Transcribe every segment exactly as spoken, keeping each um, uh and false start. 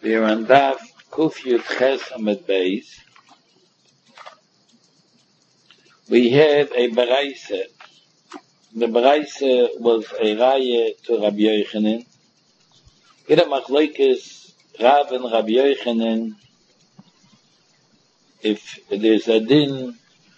We are on Daf Kuf Yud Ches Amud Beis. We had a Baraisa. The Baraisa was a Raya to Rabbi Yochanan. Ida Machlokes Rav and Rabbi Yochanan. If there's a din,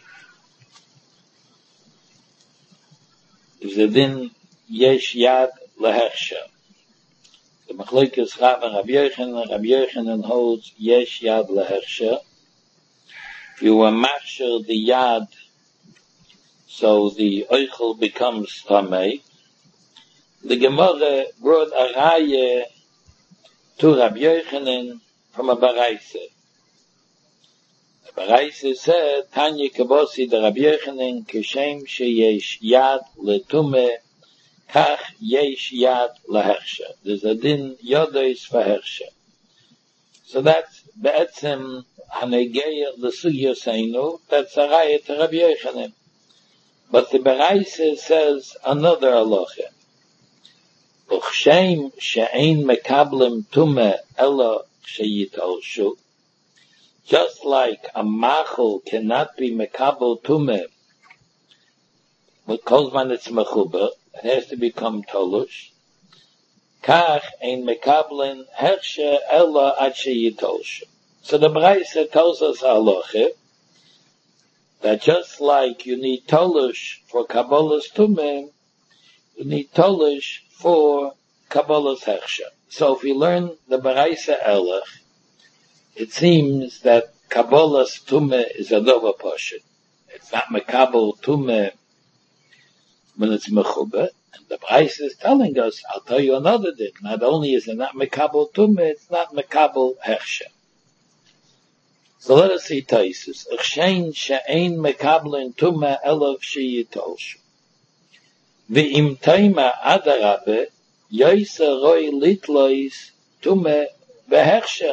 if the din yesh yad lehersha. The Machlokes Rav and Rabbi Yochanan, Rabbi Yochanan holds yesh yad lehersha. If you were machshir the yad, so the oichel becomes tamei. The Gemara brought a raya to Rabbi Yochanan from a baraisa. The baraisa said, Tanya Kabosi the Rabbi Yochanan kishem sheyesh yad letume kach yesh yad lehersha. There's a din yodos fahersha. So that's be'etzem hanegeir l'sugya seinu. That's a raya to Rabbi Yochanan. But the baraisa says another halacha. Uchshem she'ein mekablim tume ela sheyitalshu. Just like a machel cannot be mekabel tume, but kozman it's mechuber, it has to become tolush. Kach ein mekablin hershe ela ad sheyitalshu. So the baraisa tells us halacha that just like you need tolush for kabbalas tume, you need tolush for kabbalas hershe. So if we learn the baraisa elach, it seems that kabbalas tume is a dova poshut. It's not mekabel tume when it's mechuber. And the baraisa is telling us, I'll tell you another thing. Not only is it not mekabel tume, it's not mekabel hershe. So let us see Taisus. Uchshein she'ein mekablin tume elav sheyitolshu. V'im taima adarabe yoysa roi litlois tume behersha.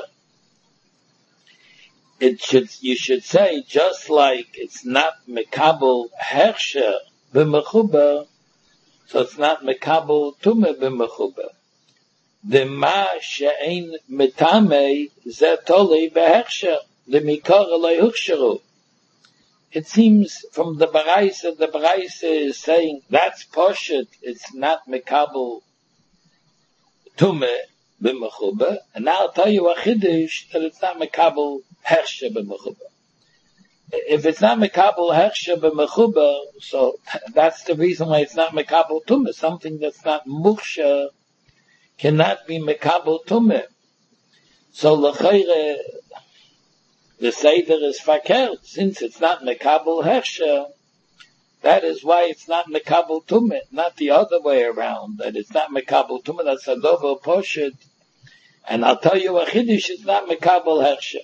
It should, you should say, just like it's not mekabel hersha b'mechuber, so it's not mekabel tume b'mechuber. The ma she'ein metame zetoli behersha. It seems from the baraisa, the baraisa is saying that's poshut, it's not mekabel tume b'mechuber, and now I'll tell you a chiddush that it's not mekabel hersha b'mechuber. If it's not mekabel hersha b'mechuber, so that's the reason why it's not mekabel tume. Something that's not muksha cannot be mekabel tume. So l'chayre, the Seder is fakert, since it's not mekabel hersha. That is why it's not mekabel tumah, not the other way around. That it's not mekabel tumah. That's a dover poshut. And I'll tell you a chiddush is not mekabel hersha.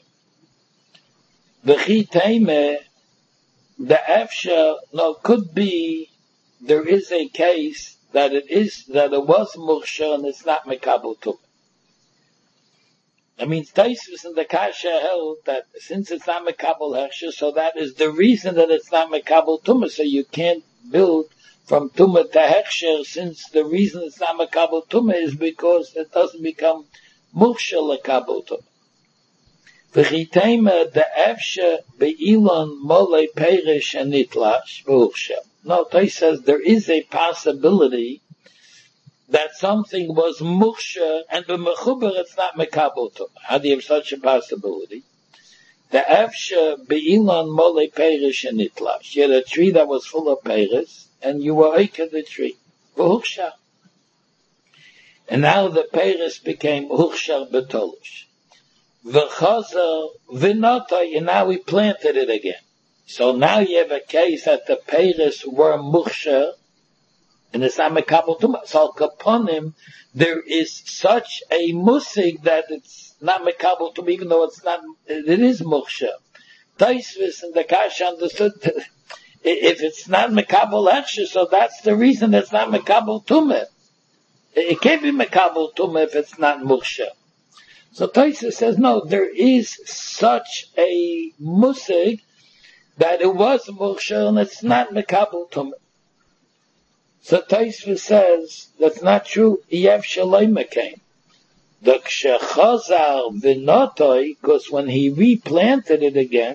V'chi teime, the efsha, no, could be there is a case that it is that it was mursha and it's not mekabel tumah. That means Taisus and the Kasha held that since it's not mekabel hersha, so that is the reason that it's not mekabel tumah. So you can't build from tumah to hersha, since the reason it's not mekabel tumah is because it doesn't become mursha lekabel tumah. V'chitema the efsha be'ilon mole perish and nitlash v'ursha. No, Tais says there is a possibility that something was muksha and b'mechuber it's not mekabel tumah. How do you have such a possibility? The efsha be'ilan mole perish and itlash. You had a tree that was full of peris, and you were oika the tree. V'huksha. And now the peris became huksha betolish. V'chazer v'notay, and now we planted it again. So now you have a case that the peris were muksha, and it's not mekabel tumah. So upon him, there is such a musig that it's not mekabel tumah, even though it's not, it is muksha. Taisvis and the Kasha understood that if it's not mekabel hersha, so that's the reason it's not mekabel tumah. It can't be mekabel tumah if it's not muksha. So Taisvis says, no, there is such a musig that it was muksha and it's not mekabel tumah. So Taisva says that's not true. Yev Shaloima came. The kshechazar v'notoi, because when he replanted it again,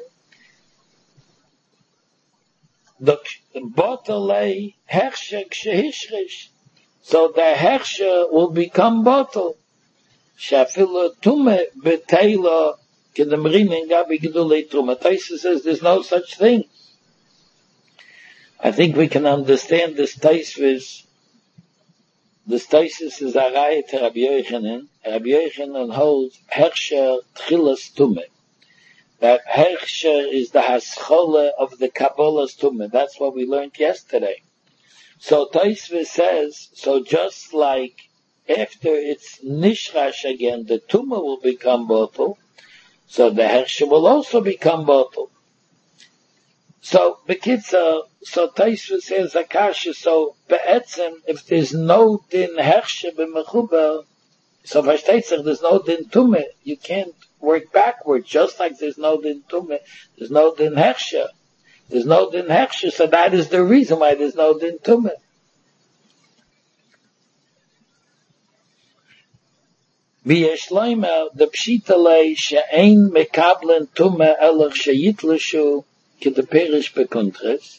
the botalei hechshe kshehishrish, so the hechshe will become bottle. Shafilu tume betela kedemrin gabi gedulei tume. Taisa says there's no such thing. I think we can understand this Taisvis. This Taisis is a raya to Rabbi Yochanan. Rabbi Yochanan holds Hersher Tchilas Tume. That Hersher is the Haschole of the Kabbalah's Tume. That's what we learned yesterday. So Taisvis says, so just like after it's Nishrash again, the Tume will become bottle, so the Hersher will also become bottle. So, Bekitza, so Taisva says, Akasha, so, Be'etzem, if there's no din Hershe b'mechuber, so versteht sich, there's no din Tume, you can't work backwards, just like there's no din Tume, there's no din Hershe. There's no din Hershe, so that is the reason why there's no din Tume. V'yesh loimer, the pshitale, she'ein mekablen Tume elach she'yitlashu, the perish bekuntres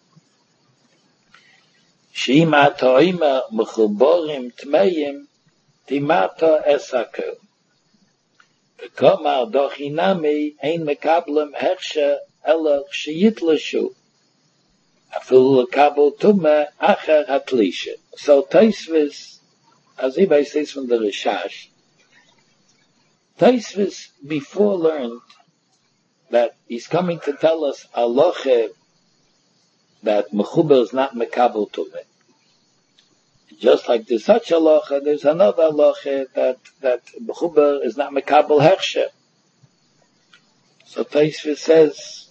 shima toima mkhuborim tmeim timata esakel kama dochinami ein mekablem hersha ela sheyitlashu afil kabel tuma acher hatlisha. So Taisvis, as Ibay says from the Rishash, Taisvis before learned that he's coming to tell us aloche that mechuber is not mekabel tume. Just like there's such aloche, there's another aloche that that mechuber is not mekabel hershe. So Taisvis says,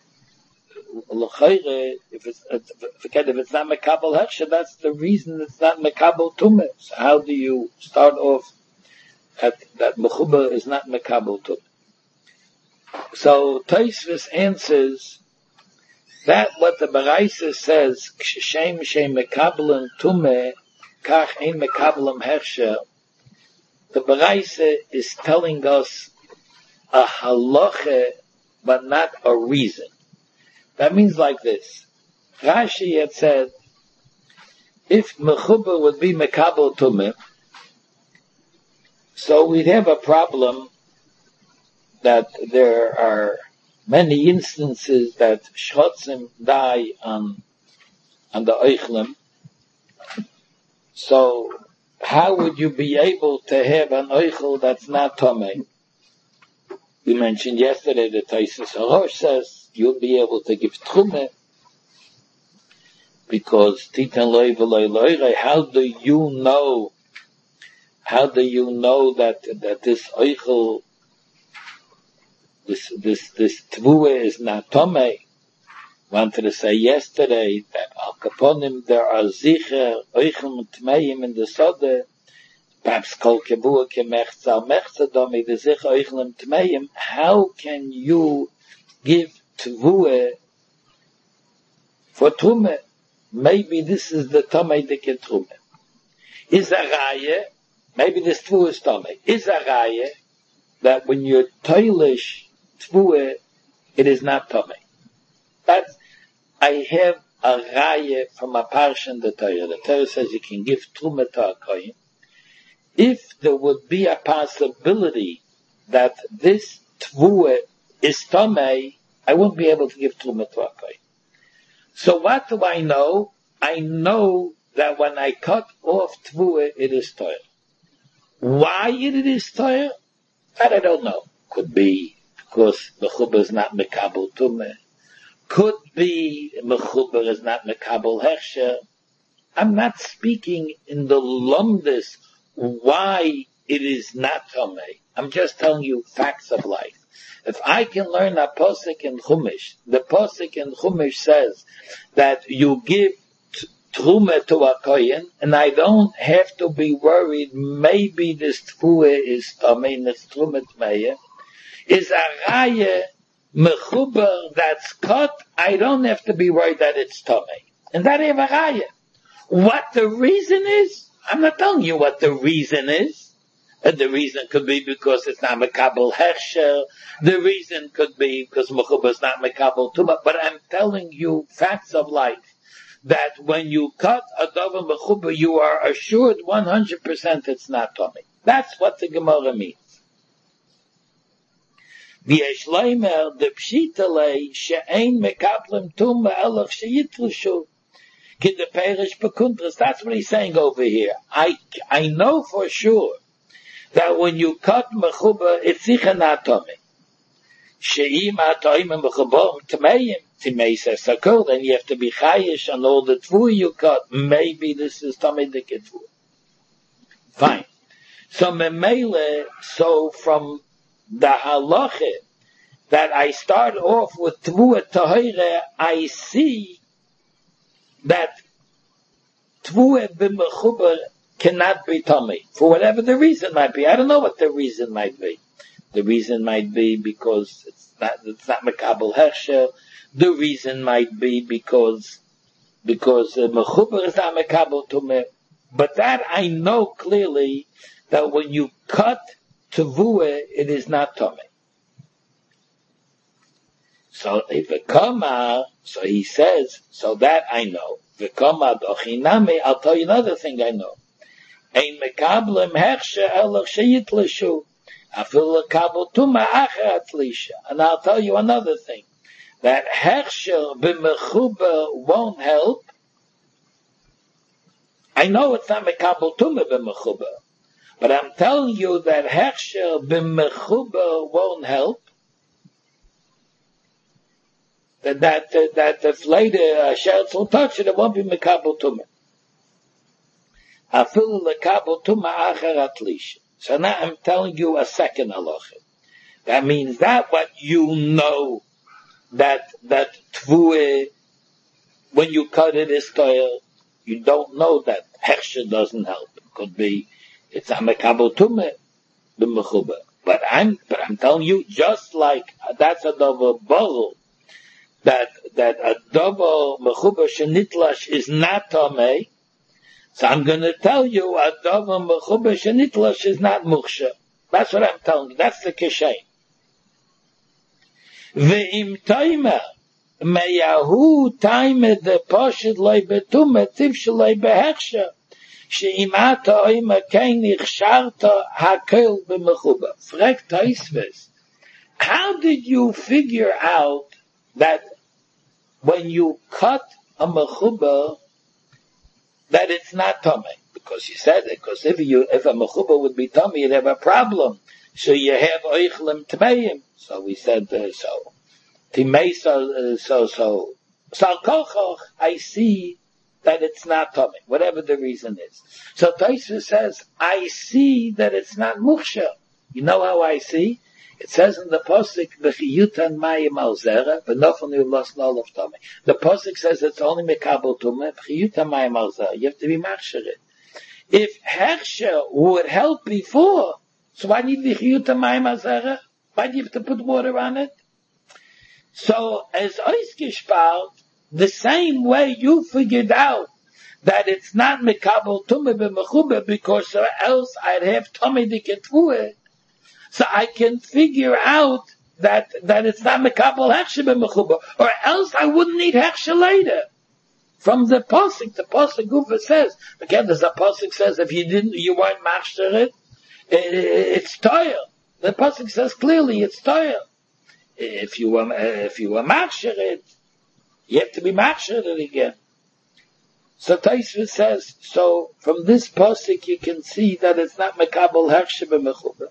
if it's forget if it's not mekabel hershe, that's the reason it's not mekabel tume. So how do you start off at that mechuber is not mekabel tume? So Taisvis answers that what the Baraisa says, Shem Shem Mekabelen Tume, Kach Ein Mekabelem Hersher. The Baraisa is telling us a halacha, but not a reason. That means like this. Rashi had said, if Mechuber would be Mekabel Tume, so we'd have a problem that there are many instances that shchotzim die on on the oichlim. So how would you be able to have an oichel that's not tomei? We mentioned yesterday the Taisus Harosh says you'll be able to give trume because titan loy v'loy loy. How do you know? How do you know that that this oichel, This, this, this tvua is not tomei? Wanted to say yesterday that al kaponim there are zicher oichel tmeim in the sode. Perhaps kol kebua kemechza mechza domi the zicher oichel tmeim. How can you give tvua for trume? Maybe this is the tomei dike trume. Is a raya? Maybe this tvua is tomei. Is a raya that when you're toilish tvua, it is not tomei. That's, I have a raya from a parsha in the Torah. The Torah says you can give truma to a kohen. If there would be a possibility that this tvua is tomei, I won't be able to give truma to a kohen. So what do I know? I know that when I cut off tvua, it is Torah. Why it is Torah? That I don't know. Could be because mechuber is not mekabel tume. Could be mechuber is not mekabel hersher. I'm not speaking in the lumdus why it is not tomei. I'm just telling you facts of life. If I can learn a posik in Chumash, the posik in Chumash says that you give t- trume to a kohen, and I don't have to be worried. Maybe this tvua is tomei, this trume tmeya. Is a raya mechuber that's cut, I don't have to be worried that it's tomei. And that is a raya. What the reason is, I'm not telling you what the reason is. And the reason could be because it's not Mekabel Hechsher. The reason could be because Mechuba is not Mekabel Tumah. But I'm telling you facts of life. That when you cut a Davar Mechuba, you are assured one hundred percent it's not Tomei. That's what the Gemara means. V'yesh leimer de pshitale she'ein mekablim tumah elach she'yitlushu. Ki de perish bekuntras. That's what he's saying over here. I, I know for sure that when you cut mechuba, it's sicher not Tomei. She'im ha'toim mechubom tmeim. Timei says sakol, then you have to be chayish on all the tvu you cut. Maybe this is Tomei de ketvu. Fine. So memele, so from the halacha that I start off with tvuah tahira, I see that tvuah b'mechuber cannot be Tomei. For whatever the reason might be. I don't know what the reason might be. The reason might be because it's not, it's not Mekabel Hechsher. The reason might be because, because uh, mechuber is not Mekabel Tumah. But that I know clearly that when you cut Tavua, it is not Tomei. So if it come out, so he says, so that I know. If it come out, I'll tell you another thing I know. Ein mekablim hechsher elach sheyitlishu. Afil lekabel tuma acher atlisha. And I'll tell you another thing. That hechsher b'mechuba won't help. I know it's not mekabel tuma b'mechuba. But I'm telling you that hechsher b'mechuba won't help. That that that, that if later uh, Sheretz will touch it, it won't be mekabel tumah. Afilu lekabel tumah acher atlish. So now I'm telling you a second halacha. That means that what you know that that tvuah when you cut it is toil, you don't know that hechsher doesn't help. It could be it's a mekabel tumah b'mechuba. But I'm but I'm telling you, just like that's a double bowl. That, that a double mechuba shenitlash is not Tomei. So I'm gonna tell you a double mechuba shenitlash is not muksha. That's what I'm telling you. That's the kishay. Ve'im taima meyahu taima de poshid loy betumah tivshel loy behechsha she'im ata oima kein ichsharta hakel b'mechuba. Frek Taisves. How did you figure out that when you cut a mechuba, that it's not Tomei? Because you said it, because if you, if a mechuba would be Tomei, you'd have a problem. So you have oichlim tmeim. So we said, uh, so, timei, so, uh, so, so, so kochoch, I see that it's not Tomei, whatever the reason is. So Tosfos says, I see that it's not muksha. You know how I see? It says in the Pasuk, "V'chiyutan mayim al zera, v'nofel you lost all of Tomei." The Pasuk says it's only mekabel tumah. V'chiyutan mayim al zera. You have to be machshered. If hechsher would help before, so why need v'chiyutan mayim al zera? Why do you have to put water on it? So as oisgespart, the same way you figured out that it's not mekabel tumah b'mechuba because else I'd have Tomei diketvuah. So I can figure out that, that it's not mekabel hechsher b'mechuba, or else I wouldn't need hechsher later. From the pasuk, the pasuk Gufa says, again, there's a pasuk says, if you didn't, you weren't machsher it, it's toil. The pasuk says clearly it's toil. If you were, if you were machsher it, you have to be machsher it again. So Tosfos says, so from this pasuk you can see that it's not mekabel hechsher b'mechuba.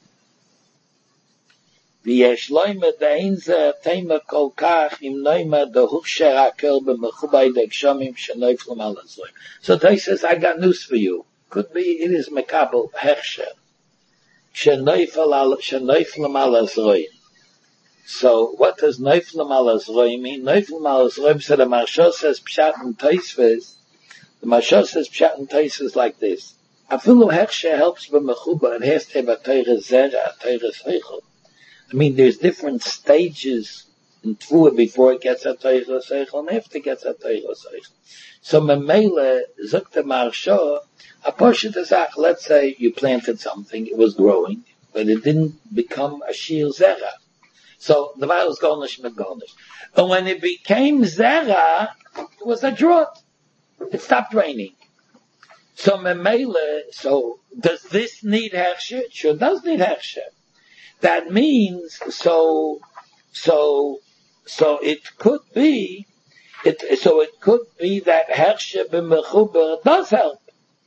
V'yesh loyma da'inza teima kol kach im noima da huksher hakel b'mechubay dekshamim shenoiflim al hazroim. So Tosfos says, I got news for you. Could be it is mekabel hechsher shenoiflim al hazroim. So what does noiflim al hazroim mean? Noiflim al hazroim, so the Maharsha says pshat and Tosfos. The Maharsha says pshat and Tosfos like this. Afilu hechsher helps b'mechuba and has to have a teira zera, a teira seichel. I mean, there's different stages in Tvua before it gets a Teichel Seichel, and after it gets a Teichel Seichel. So Memele, Zukta Marsha, a portion of Zach, let's say you planted something, it was growing, but it didn't become a Shir Zera. So the Vail was Golnish mit Golnish. And when it became Zera, it was a drought. It stopped raining. So Memele, so does this need Hersher? It sure does need Hersher. That means, so, so, so it could be, it, so it could be that Hersher b'mechuber does help.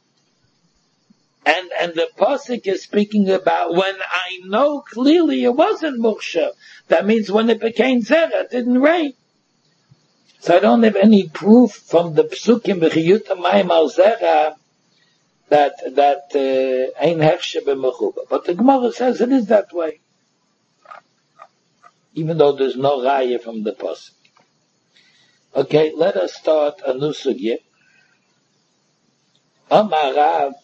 And, and the Pasuk is speaking about when I know clearly it wasn't Muksha. That means when it became Zera, it didn't rain. So I don't have any proof from the Psukim b'chiyuta mayim al Zera that, that, uh, ein Hersher b'mechuber. But the Gemara says it is that way. Even though there's no raya from the Pasuk. Okay, let us start a new sugya. Amar Rav,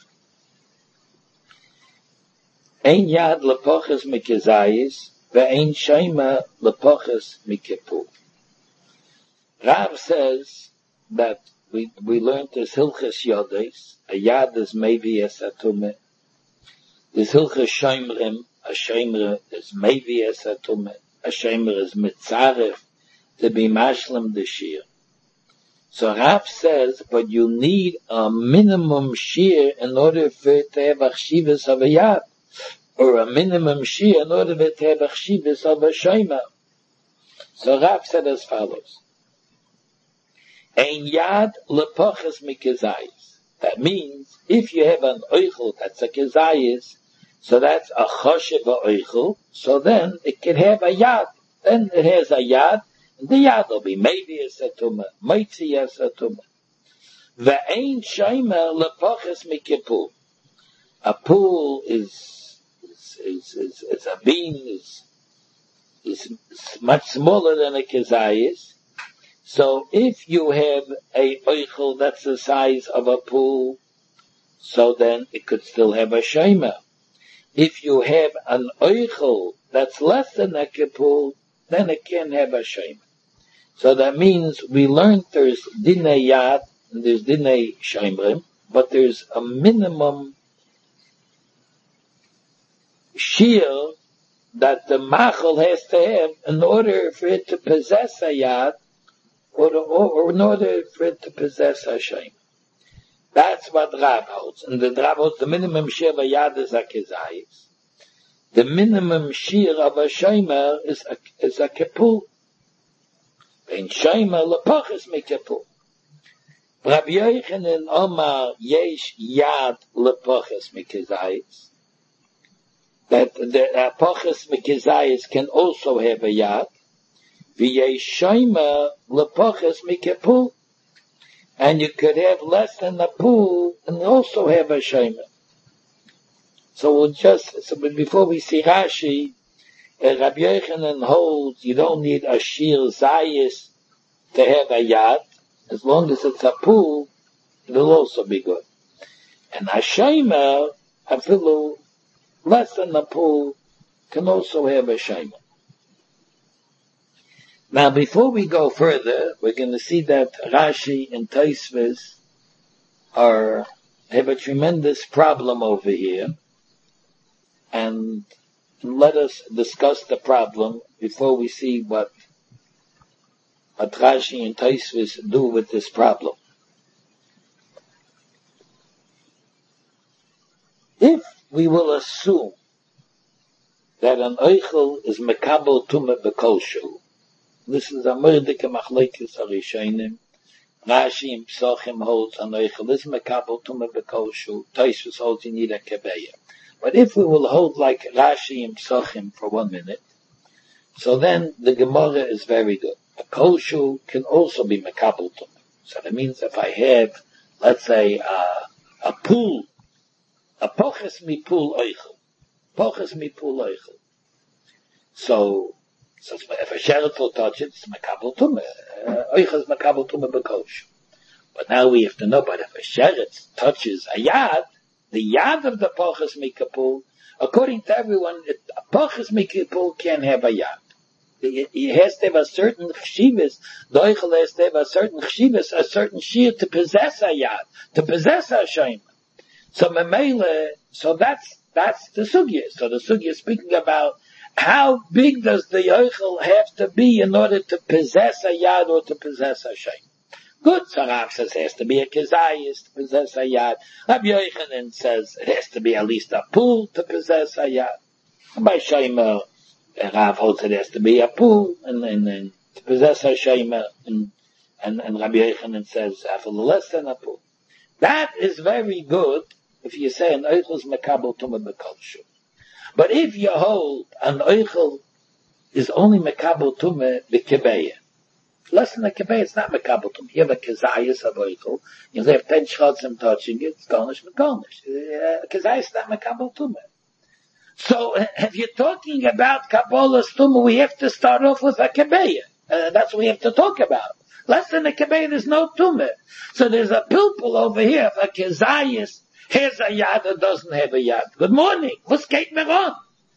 ein yad lepoches mikezayis, ve'ein shema lepoches mikepur. Rav says that we, we learned this Hilchas Yodes, a yad is mevi es atumeh. This Hilchas Shomrim, a shemre is mevi es atumeh. A shemre is mitzaref to be mashlim the shir. So Rav says, but you need a minimum shir in order for it to have achshivas of a yad, or a minimum shir in order for it to have achshivas of a shema. So Rav said as follows: Ein yad lepoches mikezayis. That means if you have an oichel that's a kezayis, so that's a choshev oichel, so then it can have a yad. Then it has a yad, and the yad will be maybe a setuma, mighty a setuma. Ve'ein shema lepoches mikipul. A pool is, is, is, is, is a bean, is, is much smaller than a kezayis. So if you have a oichel that's the size of a pool, so then it could still have a shema. If you have an oichel that's less than a kipul, then it can have a shema. So that means we learned there's dinei yad and there's dinei shemrim, but there's a minimum shir that the machal has to have in order for it to possess a yad, or, to, or in order for it to possess a shema. That's what Rav holds. And the Rav holds the minimum shir of a yad is a kezayis. The minimum shir of a shomer is a, is a kipul. Ein shomer lepoches mikipul. Rabbi Yochanan Omar yesh yad lepoches mikezayis. That the poches mikezayis can also have a yad. V'yesh shomer lepoches mikipul. And you could have less than a pool and also have a shomer. So we'll just, so before we see Rashi, uh, Rabbi Yochanan holds you don't need a shir zayis to have a yad. As long as it's a pool, it'll also be good. And a shomer, a filu less than a pool, can also have a shomer. Now, before we go further, we're going to see that Rashi and Tosfos are have a tremendous problem over here, and let us discuss the problem before we see what what Rashi and Tosfos do with this problem. If we will assume that an oichel is mekabel tumah b'kol shu, this is a murdike machlekes arishonim. Rashi and Psochim holds an oichel is mekabel tumah b'kol shu. Tosfos holds you need a kebeya. But if we will hold like Rashi and Psochim for one minute, so then the Gemara is very good. A kol shu can also be mekabel tumah. So that means if I have, let's say, uh, a pool, a poches mi pool oichel, poches mi pool oichel. So, so if a sheret will touch it, it's mekabel tumah. Oichel is mekabel tumah b'kol shu. But now we have to know, but if a sheret touches a yad, the yad of the poches mikapul, according to everyone, a poches mikapul can have a yad. He has to have a certain chshivas. The oichel has to have a certain chshivas, a certain shir to possess a yad, to possess a shayma. So memele, so that's that's the sugya. So the sugya is speaking about how big does the oichel have to be in order to possess a yad or to possess a shayma. Good, so Rav says it has to be a kezayis to possess a yad. Rabbi Yochanan says it has to be at least a pool to possess a yad. By shayma, Rav holds it has to be a pool and, and, and to possess a shayma, and, and, and Rabbi Yochanan says have a less than a pool. That is very good if you say an oichel is mekabel tumah b'kol shu. But if you hold an oichel is only mekabel tumah b'kebeya, less than a kebeya, it's not mekabel tumah. You have a kezayis of oichel, you have ten shchotzim touching it, it's garnish mekonish. Uh, kezayis is not mekabel tumah. So, if you're talking about kabbalas tumah, we have to start off with a kebeya. Uh, that's what we have to talk about. Less than a kebeya, there's no tumah. So there's a pilpul over here, a kezayis has a yad that doesn't have a yad. Good morning. What's Kate Meron?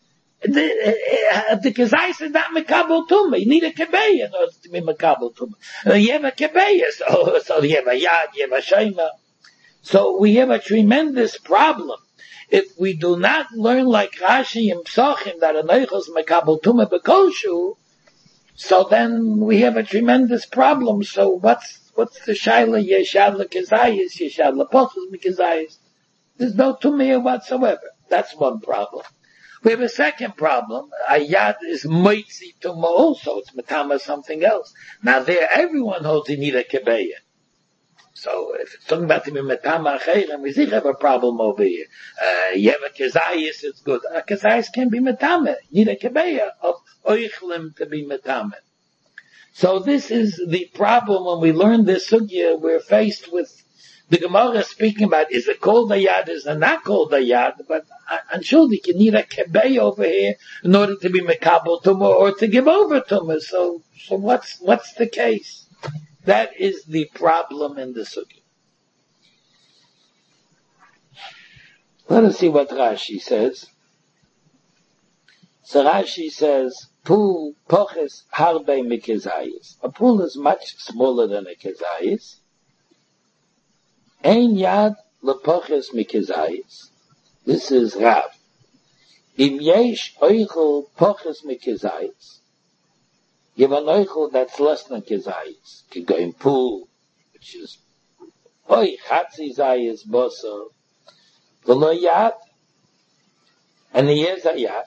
The, uh, the kezayis is not mekabel tumah. You need a kebeya in order to be mekabel tumah. Uh, you have a kebeya, so, so you have a yad, you have a shayma. So we have a tremendous problem. If we do not learn like Rashi and Psachim that an oichel is mekabel tumah b'kol shu, so then we have a tremendous problem. So what's what's the shaila? Yeshad lekezayis, yeshad lepochus mekezayis. There's no tumah whatsoever. That's one problem. We have a second problem. A yad is moitzi tumah also. It's metama something else. Now there, everyone holds you need a kebeya. So if it's talking about the metama acherim, we see have a problem over here. Uh, you have a kezayis, it's good. A kezayis can be metama. You need a kebeya of oichlim to be metama. So this is the problem when we learn this sugya. We're faced with the Gemara speaking about, is it called a yad, is it not called a yad? But unshuldik, you need a kebeya over here in order to be mekabel tumah or to give over tumah. So, so what's, what's the case? That is the problem in the sugya. Let us see what Rashi says. So Rashi says, pool poches harbe mikezayis. A pool is much smaller than a kezayis. Ein yad lepoches mikezayis. This is Rav. Im yesh oichel poches mikezayis. You have an oichel that's less than kezayis. You can go in pool, which is oi chatzi zayis boso. V'lo yad, and he is a yad.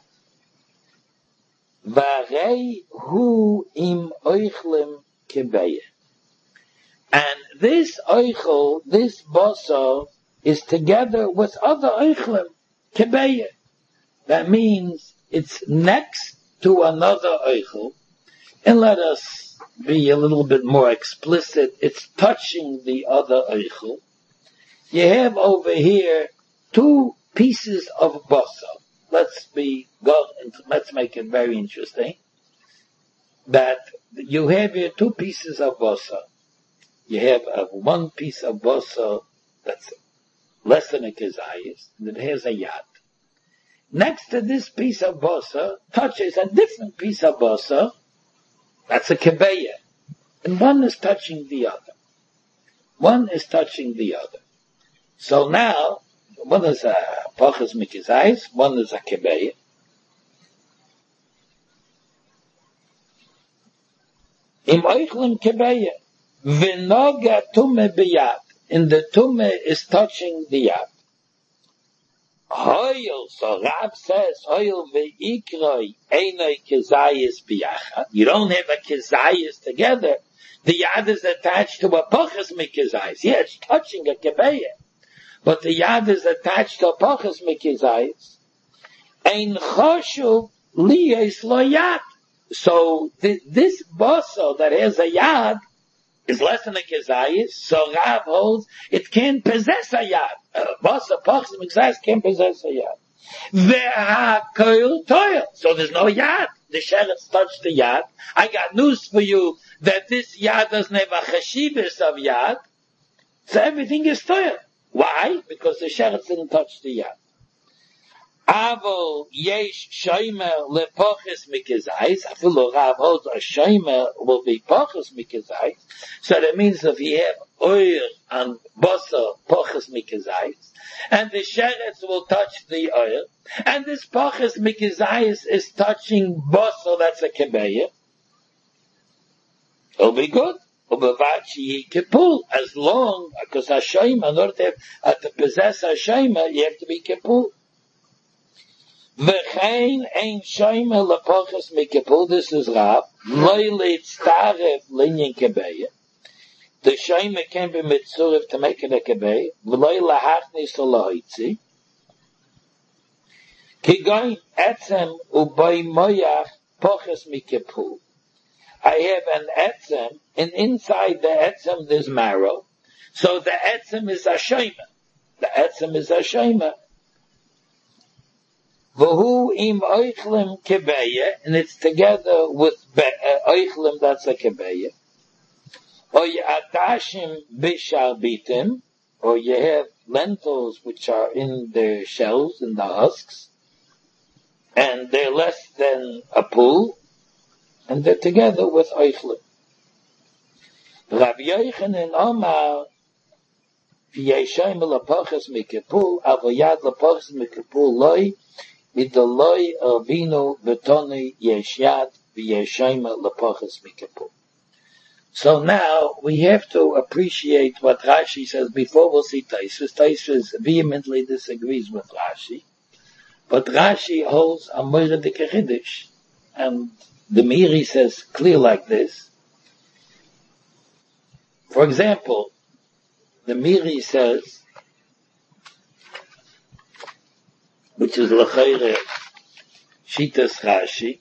V'arei hu im oichlem kebeya. And this oichel, this boso, is together with other oichlem kebeya. That means it's next to another oichel. And let us be a little bit more explicit. It's touching the other oichel. You have over here two pieces of boso. Let's be go. Let's make it very interesting. That you have here two pieces of boso. You have a, one piece of boso that's less than a kezayis, that has a yad. Next to this piece of boso touches a different piece of boso. That's a kebeya. And one is touching the other. One is touching the other. So now, one is a poches mikizayis, one is a kebeya. Im oichlem kebeya. V'noga tume b'yad. And the tume is touching the yad. Hoyel, so Rav says, Hoyel ve'ikroi einoi kezayis biyachad. You don't have a kezayis together. The yad is attached to a poches mikizayis. Yeah, it's touching a kebeya. But the yad is attached to a poches mikizayis. Ein choshuv liyes lo yad. So th- this boso that has a yad is less than a kezayis, so Rav holds it can't possess a yad. Bosa, pochs, and kezayis can't possess a yad. Ve'ha-koil toil. So there's no yad. The sheretz touched the yad. I got news for you that this yad doesn't have a chashivas of yad. So everything is toil. Why? Because the sheretz didn't touch the yad. Avo yesh shomer lepoches mikizais. Afilu Rav holds a shomer will be poches mikizais. So that means if you have oil and basar poches mikizais, and the sheretz will touch the oil, and this poches mikizais is touching basar, that's a kebeya, it'll be good. As long, because Hashem, in order to, have, to possess Hashem, you have to be kipul. V'chein ein shomer lepoches mikipul. This is Rav. Loi litztarev linyan kebeya. The shomer can be mitzurev to make it a kebeya. V'loi lahachnis olahoitzi. Kigoin etzem ubay moyach poches mikipul. I have an etzem, and inside the etzem there's marrow. So the etzem is a shomer. The etzem is a shomer. V'hu im oichlim kebeya, and it's together with oichlim, that's a kebeya. Or you atashim bisharbitim, or you have lentils which are in their shells, in the husks, and they're less than a pool, and they're together with oichlim. Rav Yochanan Omar, v'yeshaim lepoches mikipul, avoyad lepoches mikipul loy, Idoloi Avinu Betoni Yeshyad V'Yeshayma Lepoches Mikipul. So now we have to appreciate what Rashi says before we'll see Taisvis. Taisvis vehemently disagrees with Rashi, but Rashi holds a Moira de Keridish, and the Miri says clear like this. For example, the Miri says, which is L'chayre Shitas Rashi,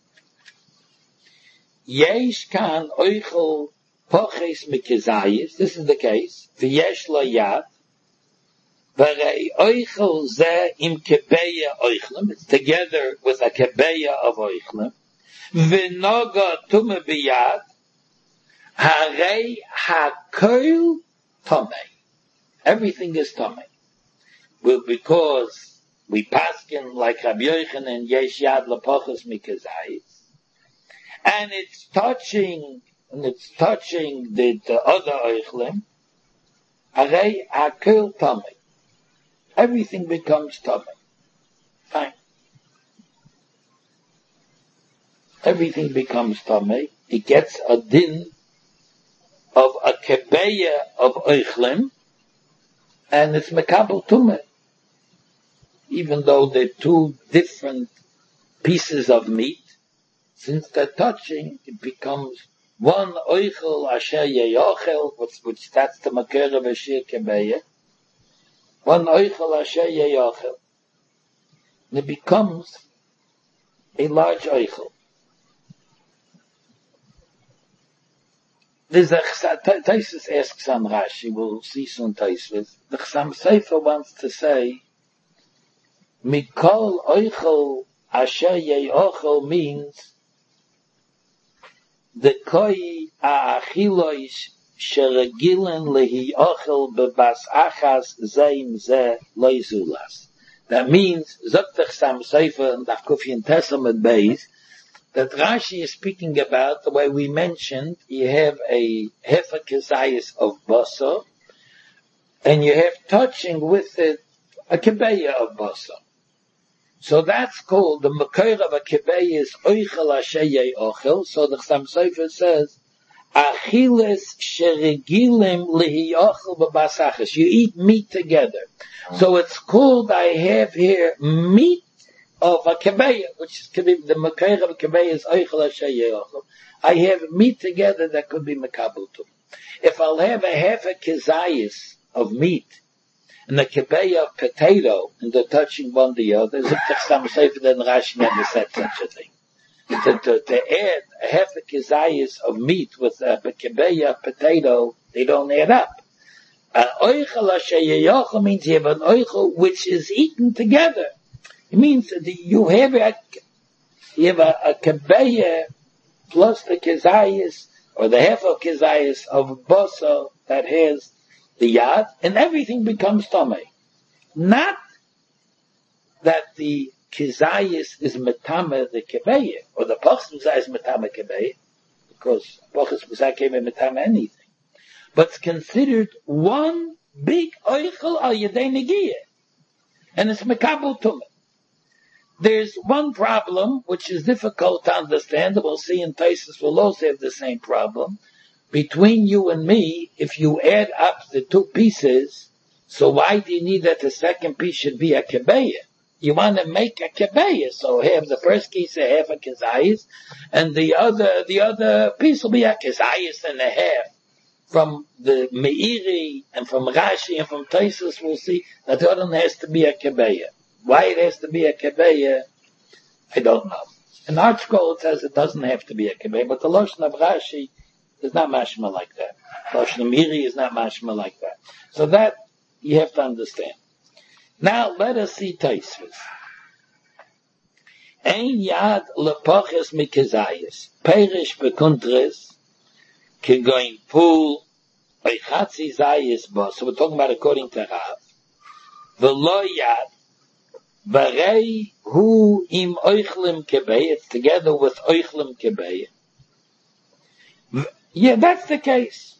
Yesh kan oichel poches mikizayis, this is the case, v'yesh lo yad, v'rei oichel ze im kebeya oichlim, it's together with a kebeya of oichlim, v'noga tume biyad, harei hakol tomei. Everything is tomei. Well, because we paskin like Rabbi Yochanan yesh yad lepoches mikizayis, and it's touching, and it's touching the, the other oichlim, harei hakol tomei. Everything becomes tomei. Fine. Everything becomes tomei. It gets a din of a kebeya of oichlim, and it's mekabel tumah. Even though they're two different pieces of meat, since they're touching, it becomes one oichel asher yeyochel, which, which that's the makir of Ashir kebeya, one oichel asher yeyochel. And it becomes a large oichel. There's a Taisus asks on Rashi, we'll see soon Taisus. The Chasam Sofer wants to say, Mikol oichel asher yeyochel means the koi ha'achilois sheregilen lehi ochel bebas achas zeim ze loizulas. That means, Zok the Chasam Sofer and Dafkufian Testament base, that Rashi is speaking about the way we mentioned, you have a hefer kezayis of basar, and you have touching with it a kebeya of basar. So that's called, the makor of a kebeya is oichel asher yeyochel. So the Chasam Sofer says, achiles sheregilim lehiyochel b'basachas. You eat meat together. So it's called, I have here, meat of a kebeya, which is the makor of a kebeya is oichel asher yeyochel. I have meat together that could be mekabel too. If I'll have a half a kezayis of meat, and the kebeya of potato, and they're touching one the other, Zok the Chasam Sofer, then Rashi never said such a thing. To, to, to add a half a kezayis of meat with a kebeya of potato, they don't add up. An oichel asher yeyochel means you have an oichel which is eaten together. It means that you have a, you have a, a kebeya plus the kezayis, or the half of kezayis of basar that has the yad, and everything becomes tomei. Not that the kizayis is metame the kebeya, or the pachas muzai is metame kebeya, because pachas muzai came in metame anything. But it's considered one big oichel al yedei negiyah. And it's mekabel tumah. There's one problem which is difficult to understand. We'll see in Taisus will also have the same problem. Between you and me, if you add up the two pieces, so why do you need that the second piece should be a kebeya? You want to make a kebeya, so have the first piece a half a kezayis, and the other the other piece will be a kezayis and a half. From the Meiri and from Rashi and from Taisus, we'll see that the other one has to be a kebeya. Why it has to be a kebeya, I don't know. In ArtScroll it says it doesn't have to be a kebeya, but the Lashon of Rashi is not mashma like that. The Lashon of Meiri is not mashma like that. So that you have to understand. Now let us see Taisus. Ein yad lepoches mikezayis, perish bekuntres, kegoin pool, oichatzi zayis bo. So we're talking about according to Rav. V'lo yad, v'rei hu im oichlim kebei. It's together with oichlim kebei. Yeah, that's the case.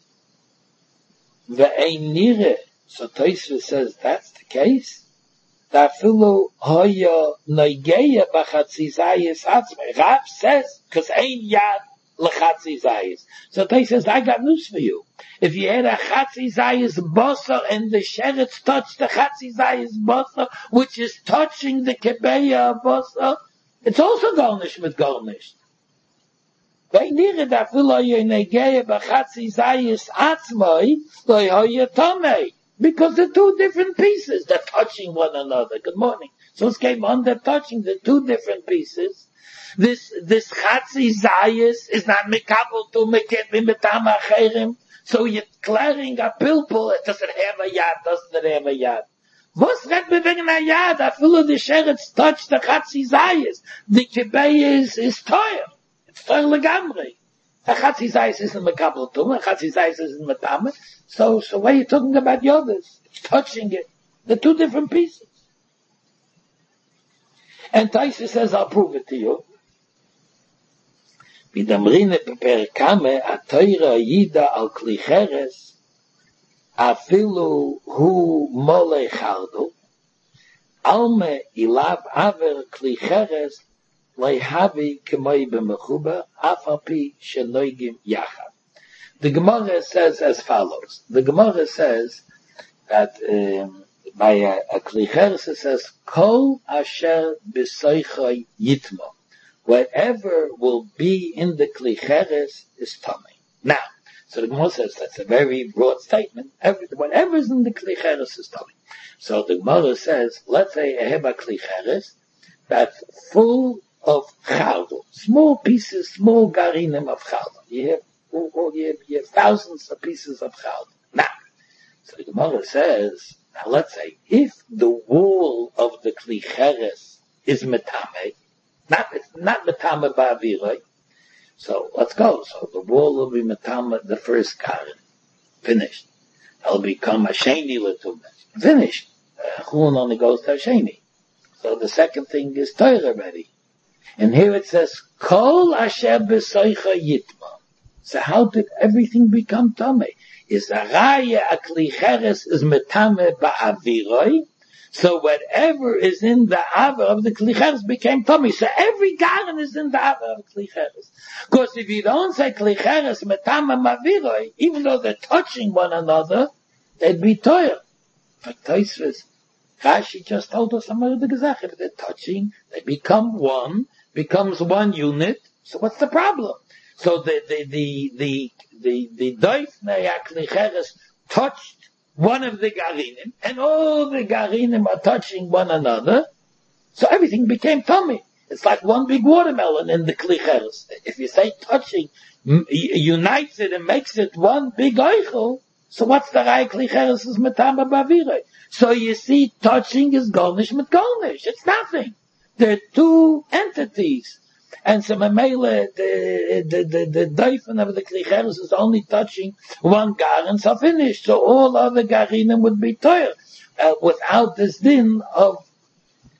V'ein nire. So Tosfos says that's the case. Dafilu hoya noigeya b'chatzi zayis atzmei. Rav says, because ein yad l'chatzi zayis. So Tosfos says, I got news for you. If you had a chatzi zayis bosa and the sheretz touched the chatzi zayis bosa, which is touching the kebeya bosa, it's also garnished with garnished. Because they're two different pieces. They're touching one another. Good morning. So it came on, they're touching the two different pieces. This, this chatzi zayis is not mikabel to meket mimetam acherim. So you're clearing a pilpul. It doesn't have a yad, doesn't it have a yad? Was red me wegen a yad? I feel the sheretz touch the chatzi zayis. The kibay is, is toyer. It's toyer legamri. A chatzi zayis isn't mikabel to, a chatzi zayis isn't metame. So, so why are you talking about the others? It's touching it. They're two different pieces. And Taisa says, I'll prove it to you. Bidamrine peperkame a toira yida al klicheres afilu hu mole chardo alme ilav aver klicheres leihavi kemoi b'mechuba afapi shenoigim yachad. The Gemara says as follows. The Gemara says that um, by a, a klicheres it says kol asher b'soichai yitmo. Whatever will be in the klicheres is tummy. Now, so the Gemara says that's a very broad statement. Every, whatever is in the klicheres is tummy. So the Gemara says, let's say I have a klicheres that's full of chaldol, small pieces, small garinim of chaldol. You have, oh, oh, you have, you have thousands of pieces of chaldol. Now, so the Gemara says, now let's say if the wall of the klicheres is metame, Not, it's not metame ba'aviroi. So, let's go. So, the wall will be metame the first karen. Finished. It'll become a sheni l'tumah. Finished. Chulun uh, only goes to a sheni. So, the second thing is toir already. And here it says, kol asher b'soicha yitma. So, how did everything become tame? Is a raya a klicheres is metame ba'aviroi? So whatever is in the aver of the klicheres became tummy. So every garden is in the aver of klicheres. Because if you don't say klicheres metama maviroi, even though they're touching one another, they'd be toyer. But Tosfos, Rashi just told us some of the gezach. If they're touching, they become one, becomes one unit. So what's the problem? So the the the the the the doifnei klicheres touched one of the garinim, and all the garinim are touching one another, so everything became tummy. It's like one big watermelon in the klicheres. If you say touching unites it and makes it one big oichel, so what's the rai klicheres is metama ba'aviroi? So you see, touching is garnish mit garnish. It's nothing. They're two entities. And so Mamela, the, the, the, the doifen of the klicheres is only touching one garin, so finished. So all other garinim would be toyer, uh, without this din of,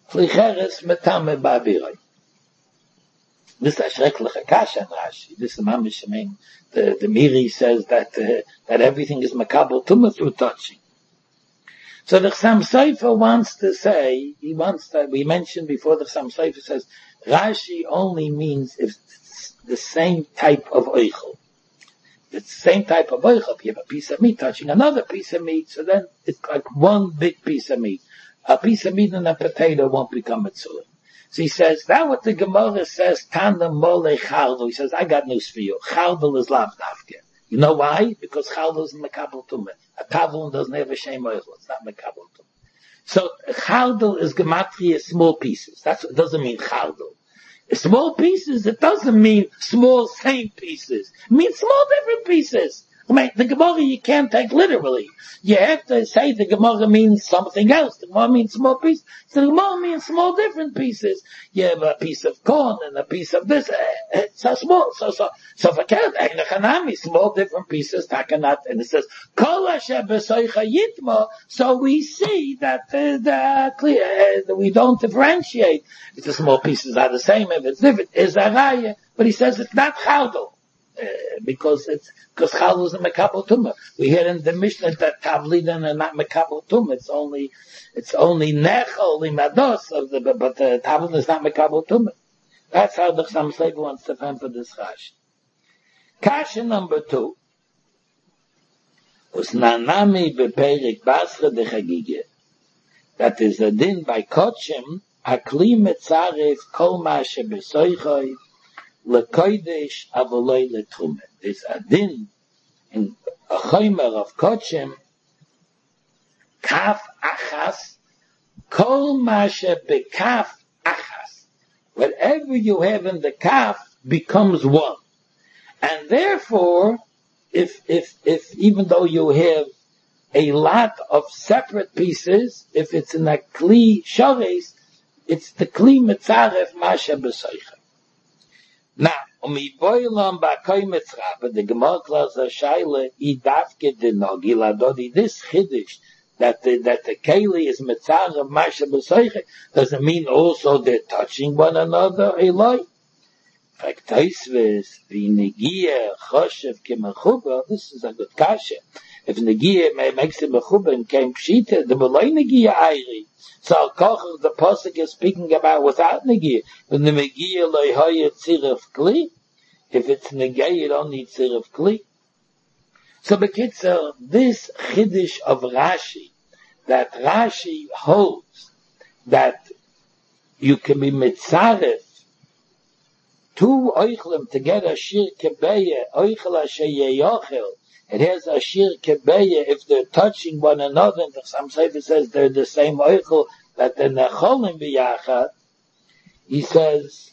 Flicheres metame ba'aviroi. This is a schreckliche kasha, Rashi. This is mamish, I mean, the, the Miri says that, uh, that everything is makabel tumah through touching. So the Chassam Sofer wants to say, he wants that, we mentioned before the Chassam Sofer says, Rashi only means if it's the same type of oichel. It's the same type of oichel. If you have a piece of meat touching another piece of meat, so then it's like one big piece of meat. A piece of meat and a potato won't become a tzur. So he says, that what the Gemara says, Tana mole chaldel. He says, I got news for you. Chaldel is lav dafke. You know why? Because chaldel is mekabel tumah. A tavlin doesn't have a shem oichel. It's not mekabel tumah. So chaldel is gematria small pieces. That's what it doesn't mean chaldel. Small pieces, it doesn't mean small same pieces. It means small different pieces. I mean, the Gemara you can't take literally. You have to say the Gemara means something else. The Gemara means small pieces. So the Gemara means small different pieces. You have a piece of corn and a piece of this. It's so small. So, so, so for Hanami, small different pieces, takanat, and it says, Kol asher b'soicha yitma, so we see that, uh, the, clear, uh, we don't differentiate. If the small pieces are the same, if it's different, is a raya. But he says it's not chaldel. Uh, because it's, because chal is a mekabel tumah. We hear in the Mishnah that tavlidin are not mekabel tumah. It's only, it's only nechol imados of the, but the tavlidin is not mekabel tumah. That's how the Chassam Sofer wants to find for this Rashi. Kasha number two was nanami beperik basra de chagigah. That is a din by kochim hakli metzaref kol ma shebesoichoi lekoidesh avoloi letrumah. There's a din in a chomer of kochim kaf achas kol ma shebekaf achas. Whatever you have in the kaf becomes one, and therefore, if if if even though you have a lot of separate pieces, if it's in a kli shares, it's the kli mitzaref ma shebesoichoi. Now, um I boilam ba koimetzra, but the Gemara class a shaila I dafke de nogila dodi. This chiddush that the that the keli is mitzar of masha b'soiche doesn't mean also they're touching one another. Eloi, fact taisves v'negia choshev kemechuba. This is a good kasha. If negia makes it mechuba and came pshita, the belay negia ayri. So Al-Koch, the Pasuk is speaking about without Negiah. When the Negiah loyhaya tzirif kli, if it's Negiah, you don't need tzirif kli. So Bekitzer, this Chiddush of Rashi, that Rashi holds that you can be mitzaref two oichlim together, shir kebeya, oichel asher yeyochel. It has a shir kebeya if they're touching one another, and some Sefer says they're the same oichel, that they're necholim b'yachad. He says,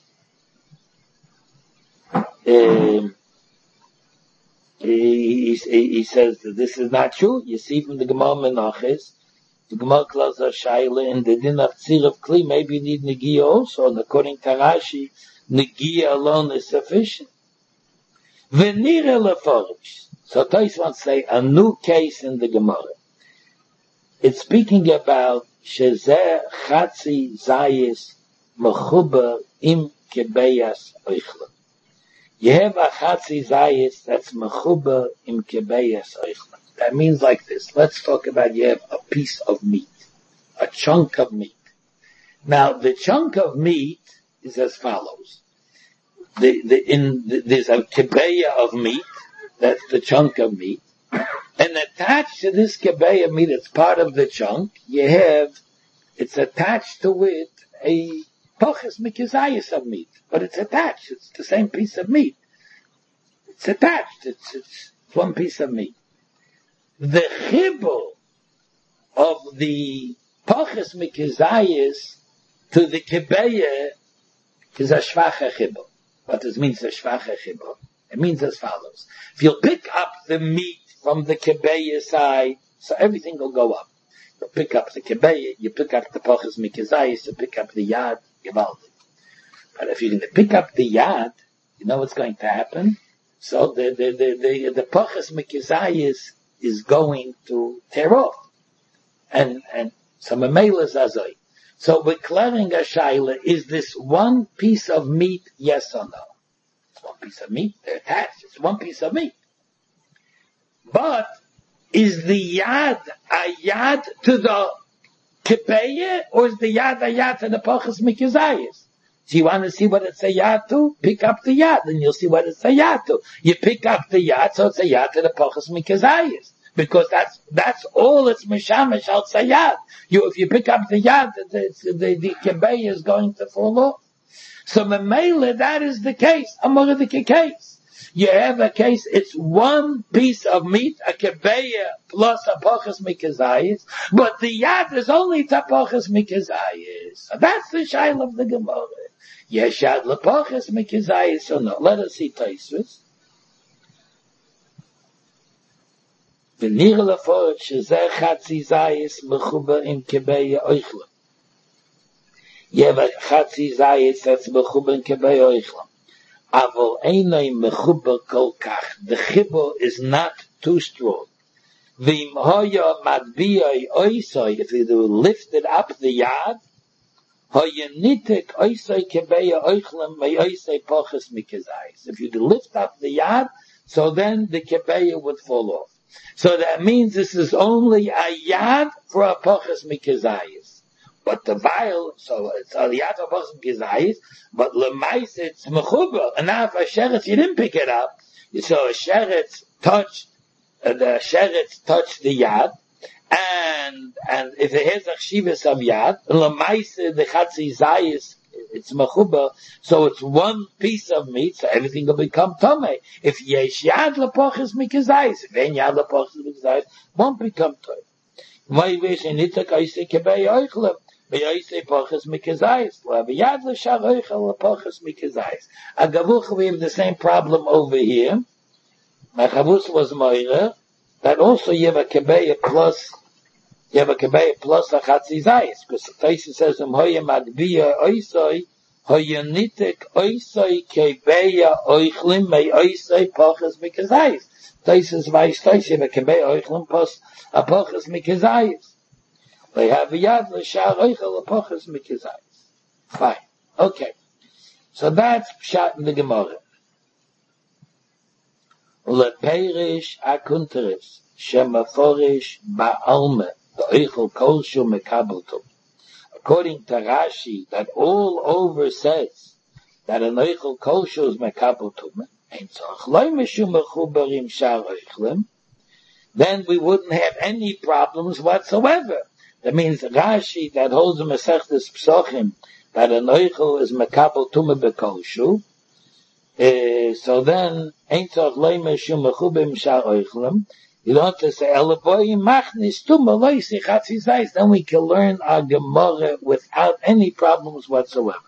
um, he, he, he says that this is not true. You see from the Gemara Menachos, the Gemara Klaz Shaila, in the din of tzir of kli, maybe you need negiah also, and according to Rashi, negiah alone is sufficient. V'nira leforish. So Tais wants to say a new case in the Gemara. It's speaking about shezeh chatzi zayis mechuber im kebeyas oichla. You have a chatzi zayis that's mechuber im kebeyas oichla. That means like this. Let's talk about you have a piece of meat, a chunk of meat. Now the chunk of meat is as follows. The, the, in, the, there's a kebeya of meat. That's the chunk of meat. And attached to this kebeya meat, it's part of the chunk, you have, it's attached to it a poches mikizayis of meat. But it's attached. It's the same piece of meat. It's attached. It's, it's one piece of meat. The chibur of the poches mikizayis to the kebeya is a shvacha chibur. What does it mean, a shvacha chibur? It means as follows. If you pick up the meat from the kebeya side, so everything will go up. You pick up the kebeya, you pick up the poches mikizayis, you pick up the yad, givaldi. But if you're going to pick up the yad, you know what's going to happen? So the, the, the, the, the poches mikizayis is going to tear off. And, and so memela zazoi. So we're clearing a shaila, is this one piece of meat, yes or no? It's one piece of meat, they're attached, it's one piece of meat. But, is the yad a yad to the kippeyah, or is the yad a yad to the pachas mikizayis? So you want to see what it's a yad to? Pick up the yad, and you'll see what it's a yad to. You pick up the yad, so it's a yad to the pachas mikizayis. Because that's, that's all it's mishamish al sayad. You, if you pick up the yad, the, the, the kibbeh is going to fall off. So memele, that is the case. Among the case. You have a case, it's one piece of meat, a kibbeh plus a pachas mikazayis, but the yad is only tapachas mikazayis. So that's the shail of the Gemara. Yes, yad lepachas mikazayis or no. Let us see Tosfos. ונראה לפחות שזה חצי זייס מחובר עם כבי אויכלם. יהיה חצי זייס that's מחובר עם כבי אויכלם. אבל אינו מחובר כל כך. The חיבור is not too strong. ואם היה מטביע אויסוי, if you lifted up the yard, היה ניתק אויסוי כבי אויכלם מאויסוי פוחס מכזייס. If you lift up the yard, so then the kebaya would fall off. So that means this is only a yad for a pochas mikazayis. But the vial, so it's a yad for a pochas mikazayis, but lemais it's mechuber. And now if a sheretz, you didn't pick it up, so a sheretz touched, uh, the sheretz touched the yad, and, and if it has a chshivas of yad, lemais the chatzi zayis, it's mechuber, so it's one piece of meat, so everything will become tomei. If yesh yad lepochas mikazayis, if ein yad lepochas mikazayis, won't become tomei. Why wish in itak oisei kebei oichlem, bei oisei pochas mikazayis, lev yad l'shar oichel lepochas mikazayis. A gavuch, we have the same problem over here. My chavus was moira, that also you have a kebei plus You have a kebaya plus a chatzi zayis, because the Tosfos says, um hoya magbiya oisoi, hoya nitek oisoi kebaya oichlim mei oisoi pochas mikazayis. Tosfos vais Tosfos, you have a kebaya oichlim plus a pochas mikazayis. They have a yad l'shar oichel a pochas mikazayis. Fine. Okay. So that's pshat in the Gemara. Leperish akunteris, shemaforish ba'alme, according to Rashi, that all over says that an oichel kosher is mekabel tumah, then we wouldn't have any problems whatsoever. That means Rashi that holds the Masechtas Psochim that an oichel is mekabel tumah bekosher. Uh, so then, ain't tzarich lo mishum mechubim shar oichlem. You don't have to say, Elavoyim machnis tumah lo yisich chatzi zayis. Then we can learn our Gemara without any problems whatsoever.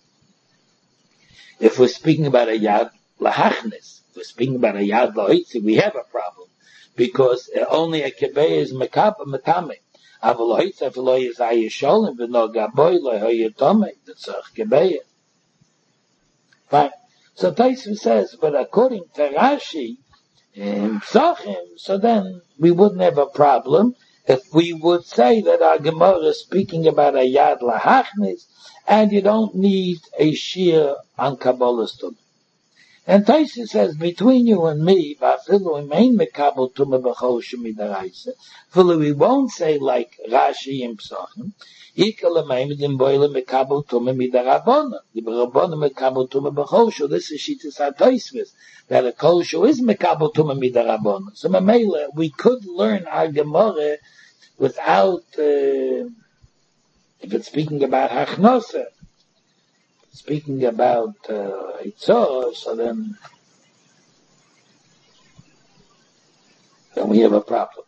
If we're speaking about a yad lahachnis, if we're speaking about a yad lahoitzi, we have a problem. Because only a kebei is mekabel metame. Aval lahoitzi, if lo yizay yisholim, v'no gaboy lo hoyetome, the tzarich kebei. Fine. So Tosfos says, but according to Rashi, in Psochim, so then we wouldn't have a problem if we would say that our Gemara is speaking about a Yad Lahachnis, and you don't need a Shir on Kabbalah Tumah. And Tosfos says, between you and me, Vafilu imein mekabel tumah b'chol shemidaraisa, Filu we won't say like Rashi in Psochim, Ikal imein v'dim boile mekabel tumah midarabona, the Rabona mekabel tumah b'chol shu, this is Shittas HaTosfos, that a kol shu is mekabel tumah midarabona. So Mamela, we could learn our Gemara without, uh, if it's speaking about Hachnosa, speaking about uh, Itzor, so then, then we have a problem.